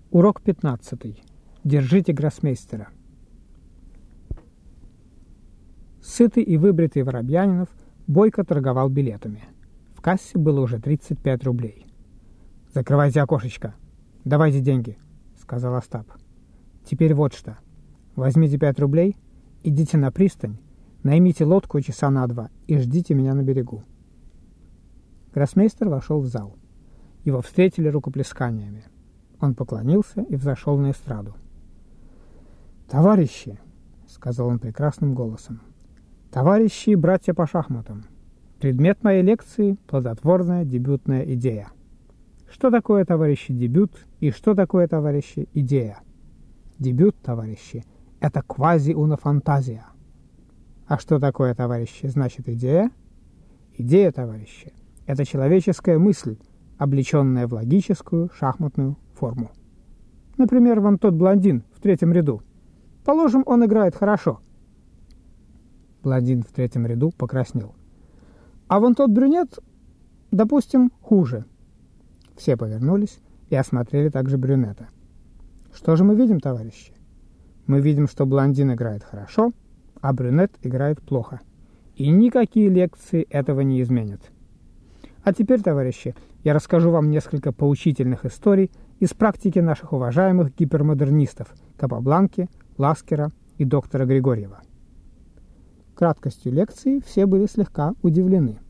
Урок 15. Держите гроссмейстера. Сытый и выбритый Воробьянинов бойко торговал билетами. В кассе было уже 35 рублей. «Закрывайте окошечко. Давайте деньги», — сказал Остап. «Теперь вот что. Возьмите 5 рублей, идите на пристань, наймите лодку часа на 2 и ждите меня на берегу». Гроссмейстер вошел в зал. Его встретили рукоплесканиями. Он поклонился и взошел на эстраду. «Товарищи», — сказал он прекрасным голосом, — «товарищи и братья по шахматам, предмет моей лекции — плодотворная дебютная идея. Что такое, товарищи, дебют и что такое, товарищи, идея? Дебют, товарищи, это квази-уна-фантазия. А что такое, товарищи, значит идея? Идея, товарищи, это человеческая мысль, облеченная в логическую шахматную форму. Например, вон тот блондин в 3-м ряду. Положим, он играет хорошо». Блондин в 3-м ряду покраснел. «А вон тот брюнет, допустим, хуже». Все повернулись и осмотрели также брюнета. Что же мы видим, товарищи? Мы видим, что блондин играет хорошо, а брюнет играет плохо. И никакие лекции этого не изменят. А теперь, товарищи, я расскажу вам несколько поучительных историй из практики наших уважаемых гипермодернистов Капабланки, Ласкера и доктора Григорьева. Краткостью лекции все были слегка удивлены.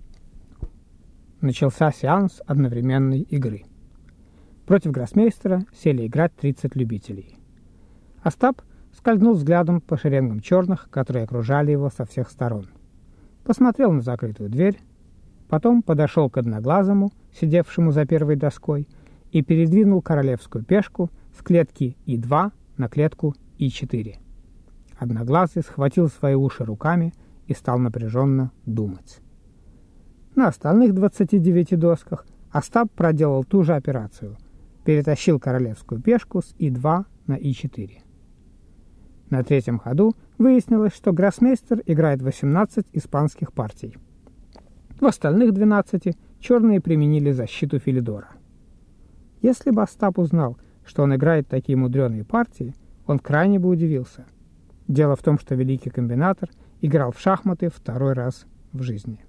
Начался сеанс одновременной игры. Против гроссмейстера сели играть 30 любителей. Остап скользнул взглядом по шеренгам черных, которые окружали его со всех сторон. Посмотрел на закрытую дверь, потом подошел к одноглазому, сидевшему за первой доской, и передвинул королевскую пешку с клетки И2 на клетку И4. Одноглазый схватил свои уши руками и стал напряженно думать. На остальных 29 досках Остап проделал ту же операцию. Перетащил королевскую пешку с И2 на И4. На 3-м ходу выяснилось, что гроссмейстер играет 18 испанских партий. В остальных 12 черные применили защиту Филидора. Если бы Остап узнал, что он играет такие мудреные партии, он крайне бы удивился. Дело в том, что великий комбинатор играл в шахматы 2-й раз в жизни.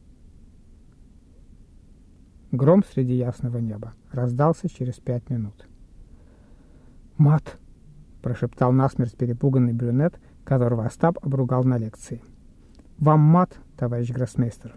Гром среди ясного неба раздался через 5 минут. «Мат!» – прошептал насмерть перепуганный брюнет, которого Остап обругал на лекции. «Вам мат, товарищ гроссмейстер!»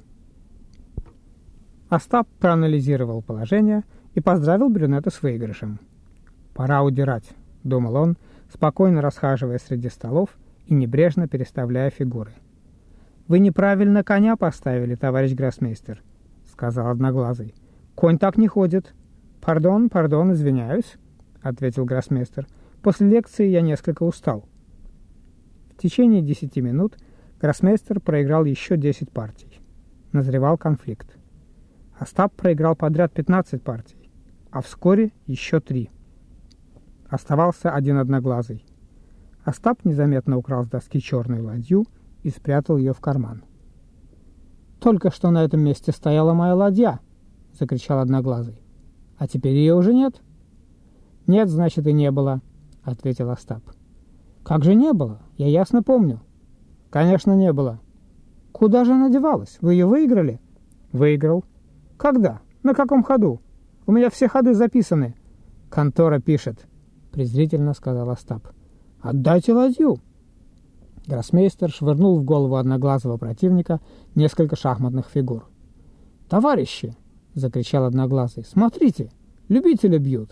Остап проанализировал положение и поздравил брюнета с выигрышем. «Пора удирать», — думал он, спокойно расхаживая среди столов и небрежно переставляя фигуры. «Вы неправильно коня поставили, товарищ гроссмейстер», — сказал Одноглазый. «Конь так не ходит». «Пардон, извиняюсь», — ответил гроссмейстер. «После лекции я несколько устал». В течение 10 минут гроссмейстер проиграл еще 10 партий. Назревал конфликт. Остап проиграл подряд 15 партий, а вскоре еще 3. Оставался один Одноглазый. Остап незаметно украл с доски черную ладью и спрятал ее в карман. «Только что на этом месте стояла моя ладья!» — закричал Одноглазый. «А теперь ее уже нет?» «Нет, значит, и не было», — ответил Остап. «Как же не было? Я ясно помню». «Конечно, не было». «Куда же она девалась? Вы ее выиграли?» «Выиграл». «Когда? На каком ходу? У меня все ходы записаны». «Контора пишет», — презрительно сказал Остап. «Отдайте ладью». Гроссмейстер швырнул в голову одноглазого противника несколько шахматных фигур. «Товарищи!» — закричал Одноглазый. «Смотрите! Любители бьют!»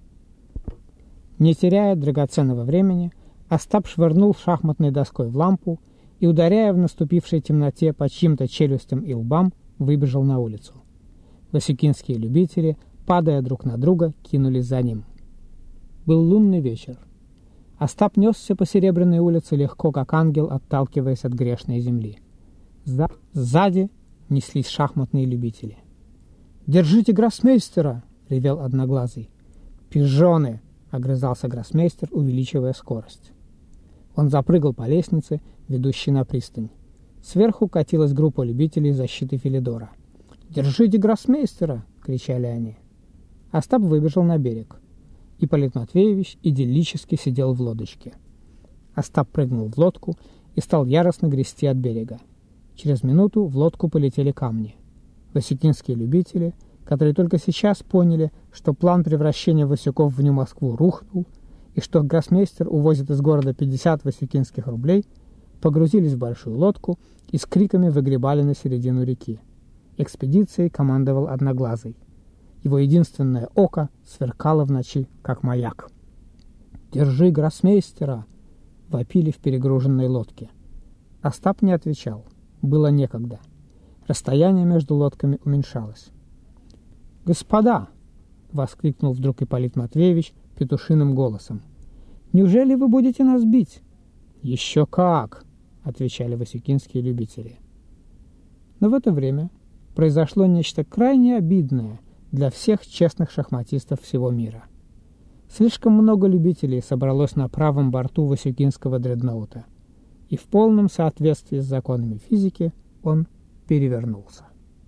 Не теряя драгоценного времени, Остап швырнул шахматной доской в лампу и, ударяя в наступившей темноте по чьим-то челюстям и лбам, выбежал на улицу. Васюкинские любители, падая друг на друга, кинулись за ним. Был лунный вечер. Остап несся по Серебряной улице легко, как ангел, отталкиваясь от грешной земли. Сзади неслись шахматные любители. «Держите гроссмейстера!» — ревел Одноглазый. «Пижоны!» — огрызался гроссмейстер, увеличивая скорость. Он запрыгал по лестнице, ведущей на пристань. Сверху катилась группа любителей защиты Филидора. «Держите гроссмейстера!» — кричали они. Остап выбежал на берег. Ипполит Матвеевич идиллически сидел в лодочке. Остап прыгнул в лодку и стал яростно грести от берега. Через минуту в лодку полетели камни. Васюкинские любители, которые только сейчас поняли, что план превращения Васюков в Нью-Москву рухнул, и что гроссмейстер увозит из города 50 васюкинских рублей, погрузились в большую лодку и с криками выгребали на середину реки. Экспедицией командовал Одноглазый. Его единственное око сверкало в ночи, как маяк. «Держи гроссмейстера!» — вопили в перегруженной лодке. Остап не отвечал. Было некогда. Расстояние между лодками уменьшалось. «Господа!» — воскликнул вдруг Ипполит Матвеевич петушиным голосом. «Неужели вы будете нас бить?» «Еще как!» — отвечали васюкинские любители. Но в это время произошло нечто крайне обидное для всех честных шахматистов всего мира. Слишком много любителей собралось на правом борту васюкинского дредноута, и в полном соответствии с законами физики он перевернулся.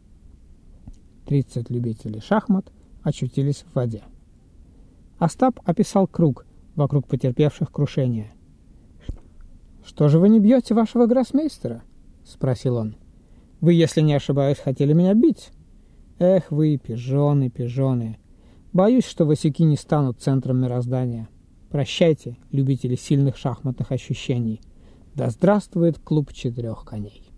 30 любителей шахмат очутились в воде. Остап описал круг вокруг потерпевших крушение. «Что же вы не бьете вашего гроссмейстера?» — спросил он. «Вы, если не ошибаюсь, хотели меня бить? Эх вы, пижоны, пижоны! Боюсь, что васюки не станут центром мироздания. Прощайте, любители сильных шахматных ощущений. Да здравствует клуб 4 коней!»